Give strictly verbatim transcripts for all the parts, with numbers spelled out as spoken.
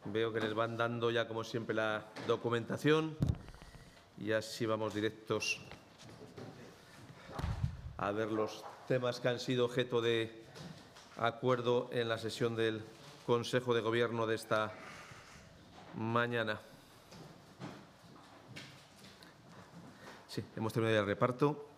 Veo que les van dando ya, como siempre, la documentación y así vamos directos a ver los temas que han sido objeto de acuerdo en la sesión del Consejo de Gobierno de esta mañana. Sí, hemos terminado ya el reparto.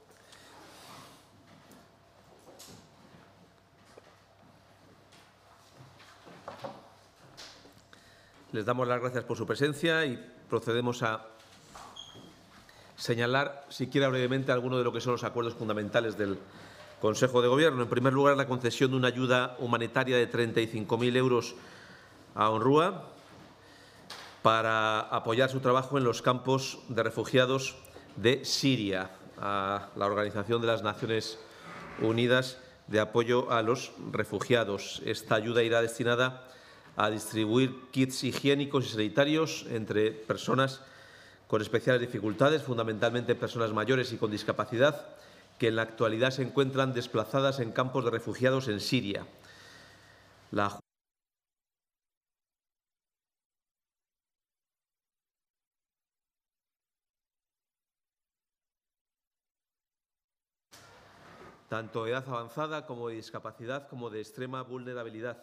Les damos las gracias por su presencia y procedemos a señalar, siquiera brevemente, algunos de lo que son los acuerdos fundamentales del Consejo de Gobierno. En primer lugar, la concesión de una ayuda humanitaria de treinta y cinco mil euros a UNRWA para apoyar su trabajo en los campos de refugiados de Siria, a la Organización de las Naciones Unidas de Apoyo a los Refugiados. Esta ayuda irá destinada a distribuir kits higiénicos y sanitarios entre personas con especiales dificultades, fundamentalmente personas mayores y con discapacidad, que en la actualidad se encuentran desplazadas en campos de refugiados en Siria. La tanto de edad avanzada como de discapacidad como de extrema vulnerabilidad,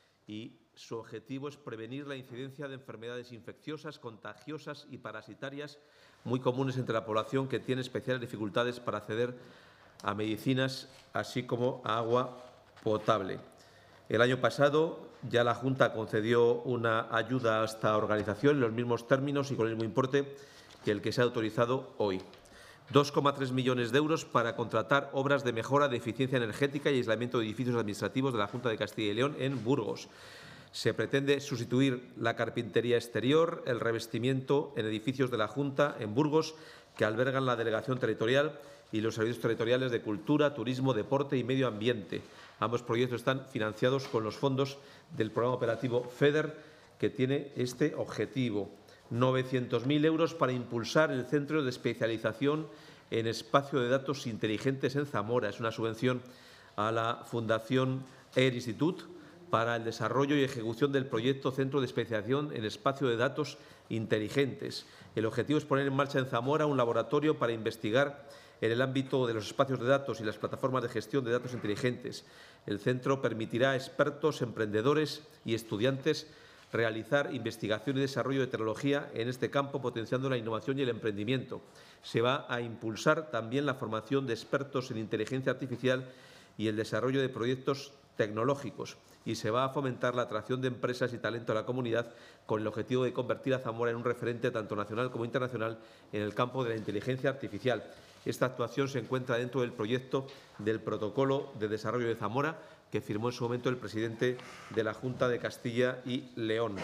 y su objetivo es prevenir la incidencia de enfermedades infecciosas, contagiosas y parasitarias muy comunes entre la población que tiene especiales dificultades para acceder a medicinas, así como a agua potable. El año pasado ya la Junta concedió una ayuda a esta organización en los mismos términos y con el mismo importe que el que se ha autorizado hoy. dos coma tres millones de euros para contratar obras de mejora de eficiencia energética y aislamiento de edificios administrativos de la Junta de Castilla y León en Burgos. Se pretende sustituir la carpintería exterior, el revestimiento en edificios de la Junta en Burgos que albergan la delegación territorial y los servicios territoriales de cultura, turismo, deporte y medio ambiente. Ambos proyectos están financiados con los fondos del programa operativo FEDER, que tiene este objetivo. novecientos mil euros para impulsar el Centro de Especialización en Espacio de Datos Inteligentes en Zamora. Es una subvención a la Fundación Air Institute para el desarrollo y ejecución del proyecto Centro de Especialización en Espacio de Datos Inteligentes. El objetivo es poner en marcha en Zamora un laboratorio para investigar en el ámbito de los espacios de datos y las plataformas de gestión de datos inteligentes. El centro permitirá a expertos, emprendedores y estudiantes realizar investigación y desarrollo de tecnología en este campo, potenciando la innovación y el emprendimiento. Se va a impulsar también la formación de expertos en inteligencia artificial y el desarrollo de proyectos tecnológicos, y se va a fomentar la atracción de empresas y talento a la comunidad con el objetivo de convertir a Zamora en un referente tanto nacional como internacional en el campo de la inteligencia artificial. Esta actuación se encuentra dentro del proyecto del Protocolo de Desarrollo de Zamora, que firmó en su momento el presidente de la Junta de Castilla y León.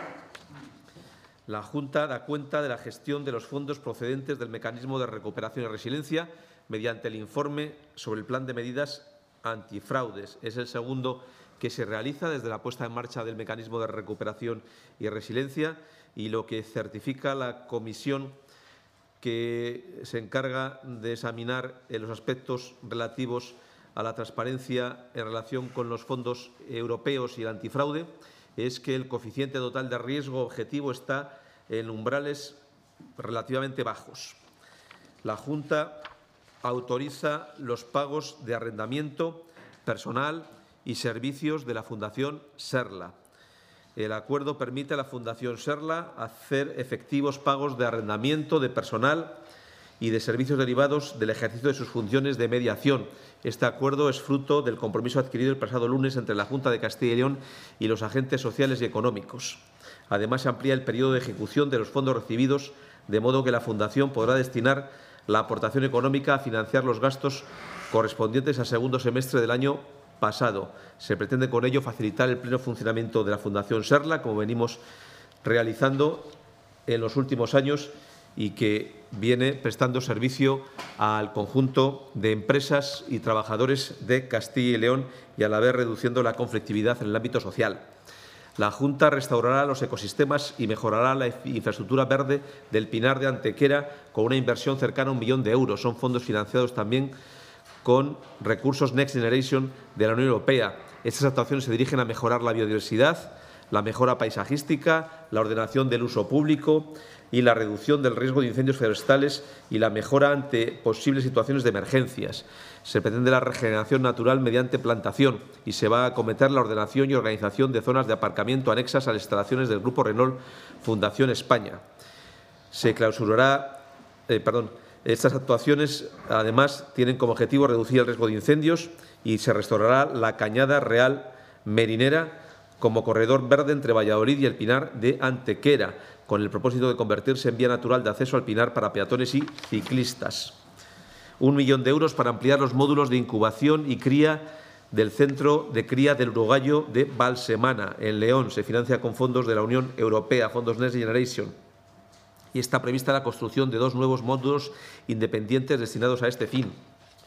La Junta da cuenta de la gestión de los fondos procedentes del Mecanismo de Recuperación y Resiliencia mediante el informe sobre el Plan de Medidas Antifraudes. Es el segundo que se realiza desde la puesta en marcha del Mecanismo de Recuperación y Resiliencia, y lo que certifica la comisión que se encarga de examinar los aspectos relativos a la transparencia en relación con los fondos europeos y el antifraude es que el coeficiente total de riesgo objetivo está en umbrales relativamente bajos. La Junta autoriza los pagos de arrendamiento, personal y servicios de la Fundación SERLA. El acuerdo permite a la Fundación SERLA hacer efectivos pagos de arrendamiento, de personal y de servicios derivados del ejercicio de sus funciones de mediación. Este acuerdo es fruto del compromiso adquirido el pasado lunes entre la Junta de Castilla y León y los agentes sociales y económicos. Además, se amplía el periodo de ejecución de los fondos recibidos, de modo que la Fundación podrá destinar la aportación económica a financiar los gastos correspondientes al segundo semestre del año pasado. Se pretende con ello facilitar el pleno funcionamiento de la Fundación SERLA, como venimos realizando en los últimos años, y que viene prestando servicio al conjunto de empresas y trabajadores de Castilla y León y a la vez reduciendo la conflictividad en el ámbito social. La Junta restaurará los ecosistemas y mejorará la infraestructura verde del Pinar de Antequera con una inversión cercana a un millón de euros. Son fondos financiados también con recursos Next Generation de la Unión Europea. Estas actuaciones se dirigen a mejorar la biodiversidad, la mejora paisajística, la ordenación del uso público y la reducción del riesgo de incendios forestales y la mejora ante posibles situaciones de emergencias. Se pretende la regeneración natural mediante plantación y se va a acometer la ordenación y organización de zonas de aparcamiento anexas a las instalaciones del Grupo Renault Fundación España. Se clausurará, eh, perdón, estas actuaciones, además, tienen como objetivo reducir el riesgo de incendios y se restaurará la Cañada Real Merinera como corredor verde entre Valladolid y el Pinar de Antequera, con el propósito de convertirse en vía natural de acceso al Pinar para peatones y ciclistas. Un millón de euros para ampliar los módulos de incubación y cría del Centro de Cría del Urogallo de Balsemana, en León. Se financia con fondos de la Unión Europea, fondos Next Generation. Y está prevista la construcción de dos nuevos módulos independientes destinados a este fin.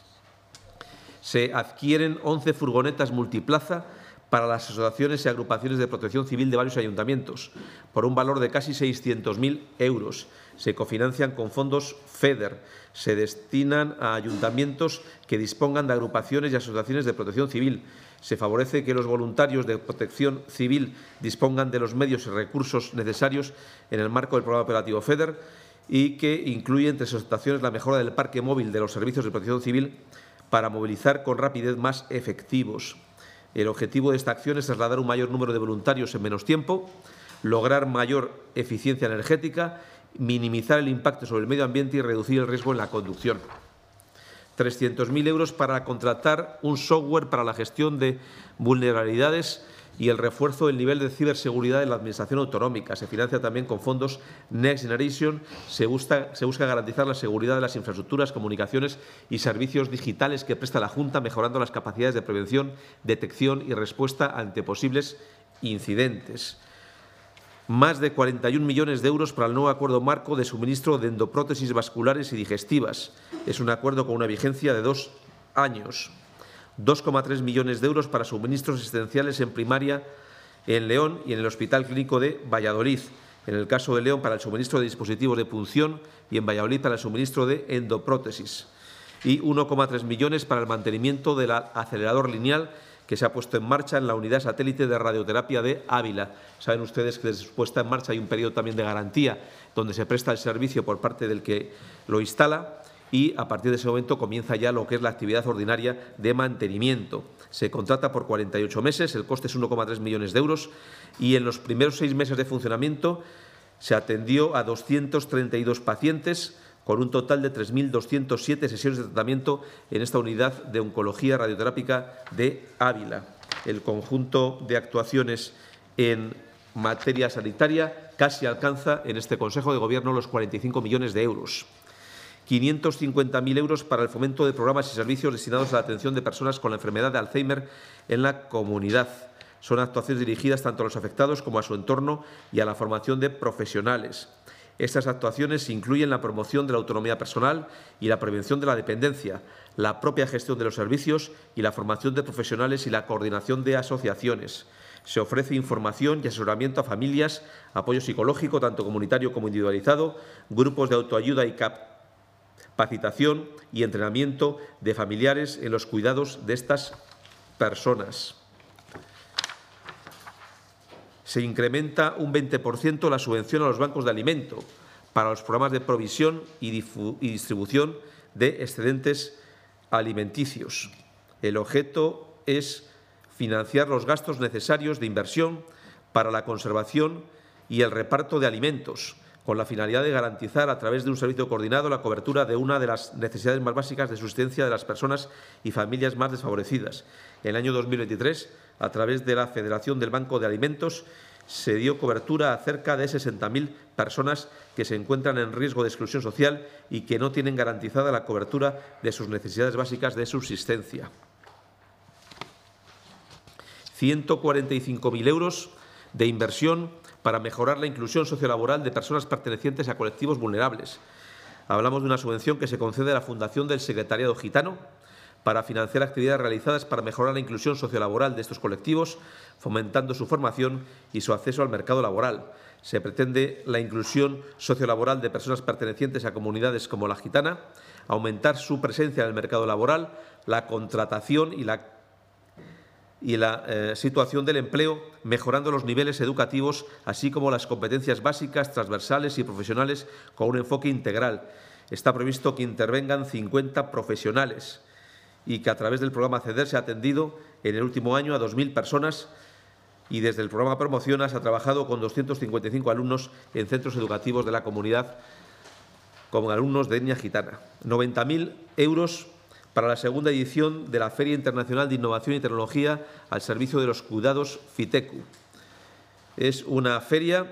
Se adquieren once furgonetas multiplaza para las asociaciones y agrupaciones de protección civil de varios ayuntamientos, por un valor de casi seiscientos mil euros. Se cofinancian con fondos FEDER. Se destinan a ayuntamientos que dispongan de agrupaciones y asociaciones de protección civil. Se favorece que los voluntarios de protección civil dispongan de los medios y recursos necesarios en el marco del programa operativo FEDER y que incluye entre sus actuaciones la mejora del parque móvil de los servicios de protección civil para movilizar con rapidez más efectivos. El objetivo de esta acción es trasladar un mayor número de voluntarios en menos tiempo, lograr mayor eficiencia energética, minimizar el impacto sobre el medio ambiente y reducir el riesgo en la conducción. trescientos mil euros para contratar un software para la gestión de vulnerabilidades y el refuerzo del nivel de ciberseguridad en la Administración autonómica. Se financia también con fondos Next Generation. Se busca, se busca garantizar la seguridad de las infraestructuras, comunicaciones y servicios digitales que presta la Junta, mejorando las capacidades de prevención, detección y respuesta ante posibles incidentes. Más de cuarenta y un millones de euros para el nuevo acuerdo marco de suministro de endoprótesis vasculares y digestivas. Es un acuerdo con una vigencia de dos años. dos coma tres millones de euros para suministros asistenciales en primaria en León y en el Hospital Clínico de Valladolid. En el caso de León, para el suministro de dispositivos de punción y en Valladolid para el suministro de endoprótesis. Y uno coma tres millones para el mantenimiento del acelerador lineal que se ha puesto en marcha en la unidad satélite de radioterapia de Ávila. Saben ustedes que desde su puesta en marcha hay un periodo también de garantía donde se presta el servicio por parte del que lo instala y a partir de ese momento comienza ya lo que es la actividad ordinaria de mantenimiento. Se contrata por cuarenta y ocho meses, el coste es uno coma tres millones de euros y en los primeros seis meses de funcionamiento se atendió a doscientos treinta y dos pacientes con un total de tres mil doscientas siete sesiones de tratamiento en esta unidad de oncología radioterápica de Ávila. El conjunto de actuaciones en materia sanitaria casi alcanza en este Consejo de Gobierno los cuarenta y cinco millones de euros. quinientos cincuenta mil euros para el fomento de programas y servicios destinados a la atención de personas con la enfermedad de Alzheimer en la comunidad. Son actuaciones dirigidas tanto a los afectados como a su entorno y a la formación de profesionales. Estas actuaciones incluyen la promoción de la autonomía personal y la prevención de la dependencia, la propia gestión de los servicios y la formación de profesionales y la coordinación de asociaciones. Se ofrece información y asesoramiento a familias, apoyo psicológico, tanto comunitario como individualizado, grupos de autoayuda y capacitación y entrenamiento de familiares en los cuidados de estas personas. Se incrementa un veinte por ciento la subvención a los bancos de alimento para los programas de provisión y, y distribución de excedentes alimenticios. El objeto es financiar los gastos necesarios de inversión para la conservación y el reparto de alimentos, con la finalidad de garantizar a través de un servicio coordinado la cobertura de una de las necesidades más básicas de subsistencia de las personas y familias más desfavorecidas. En el año dos mil veintitrés, a través de la Federación del Banco de Alimentos, se dio cobertura a cerca de sesenta mil personas que se encuentran en riesgo de exclusión social y que no tienen garantizada la cobertura de sus necesidades básicas de subsistencia. ciento cuarenta y cinco mil euros de inversión para mejorar la inclusión sociolaboral de personas pertenecientes a colectivos vulnerables. Hablamos de una subvención que se concede a la Fundación del Secretariado Gitano para financiar actividades realizadas para mejorar la inclusión sociolaboral de estos colectivos, fomentando su formación y su acceso al mercado laboral. Se pretende la inclusión sociolaboral de personas pertenecientes a comunidades como la gitana, aumentar su presencia en el mercado laboral, la contratación y la y la eh, situación del empleo, mejorando los niveles educativos, así como las competencias básicas, transversales y profesionales con un enfoque integral. Está previsto que intervengan cincuenta profesionales y que a través del programa ACCEDER se ha atendido en el último año a dos mil personas y desde el programa Promociona se ha trabajado con doscientos cincuenta y cinco alumnos en centros educativos de la comunidad como alumnos de etnia gitana. noventa mil euros para la segunda edición de la Feria Internacional de Innovación y Tecnología al servicio de los cuidados FITECU. Es una feria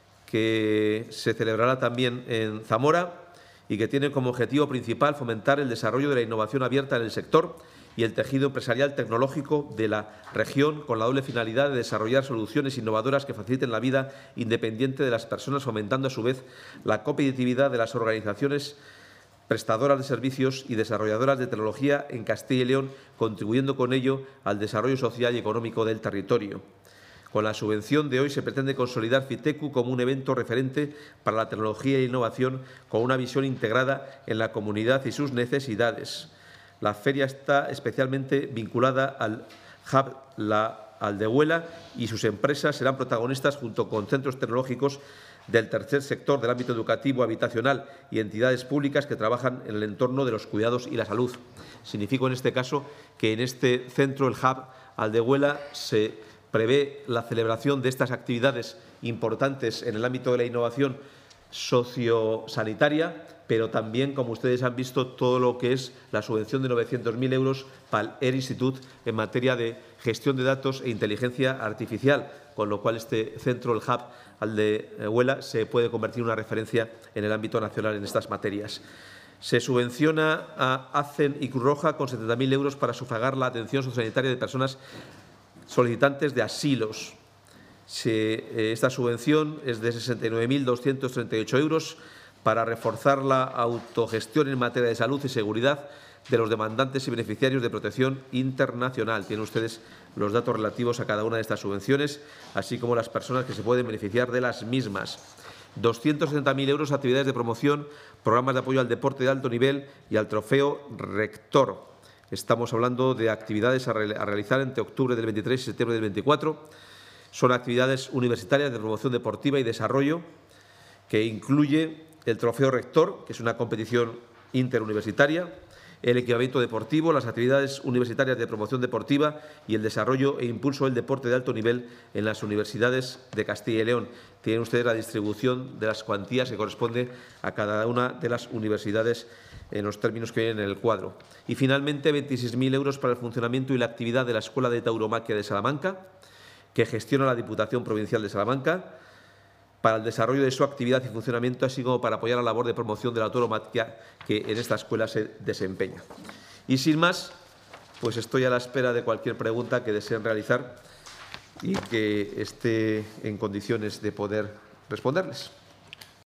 que se celebrará también en Zamora y que tiene como objetivo principal fomentar el desarrollo de la innovación abierta en el sector y el tejido empresarial tecnológico de la región, con la doble finalidad de desarrollar soluciones innovadoras que faciliten la vida independiente de las personas, fomentando a su vez la competitividad de las organizaciones prestadoras de servicios y desarrolladoras de tecnología en Castilla y León, contribuyendo con ello al desarrollo social y económico del territorio. Con la subvención de hoy se pretende consolidar FITECU como un evento referente para la tecnología e innovación con una visión integrada en la comunidad y sus necesidades. La feria está especialmente vinculada al Hub La Aldehuela y sus empresas serán protagonistas junto con centros tecnológicos del tercer sector del ámbito educativo, habitacional y entidades públicas que trabajan en el entorno de los cuidados y la salud. Significa en este caso que en este centro, el Hub Aldehuela, se prevé la celebración de estas actividades importantes en el ámbito de la innovación sociosanitaria, pero también, como ustedes han visto, todo lo que es la subvención de novecientos mil euros para el Air Institute en materia de gestión de datos e inteligencia artificial, con lo cual este centro, el Hub Aldehuela, se puede convertir en una referencia en el ámbito nacional en estas materias. Se subvenciona a ACEN y Cruz Roja con setenta mil euros para sufragar la atención sociosanitaria de personas solicitantes de asilos. Se, esta subvención es de sesenta y nueve mil doscientos treinta y ocho euros para reforzar la autogestión en materia de salud y seguridad de los demandantes y beneficiarios de protección internacional. Tienen ustedes los datos relativos a cada una de estas subvenciones, así como las personas que se pueden beneficiar de las mismas. doscientos setenta mil euros a actividades de promoción, programas de apoyo al deporte de alto nivel y al trofeo Rector. Estamos hablando de actividades a realizar entre octubre del veintitrés y septiembre del veinticuatro. Son actividades universitarias de promoción deportiva y desarrollo que incluye el trofeo Rector, que es una competición interuniversitaria, el equipamiento deportivo, las actividades universitarias de promoción deportiva y el desarrollo e impulso del deporte de alto nivel en las universidades de Castilla y León. Tienen ustedes la distribución de las cuantías que corresponde a cada una de las universidades en los términos que vienen en el cuadro. Y, finalmente, veintiséis mil euros para el funcionamiento y la actividad de la Escuela de Tauromaquia de Salamanca, que gestiona la Diputación Provincial de Salamanca, para el desarrollo de su actividad y funcionamiento, así como para apoyar la labor de promoción de la tauromaquia que en esta escuela se desempeña. Y sin más, pues estoy a la espera de cualquier pregunta que deseen realizar y que esté en condiciones de poder responderles.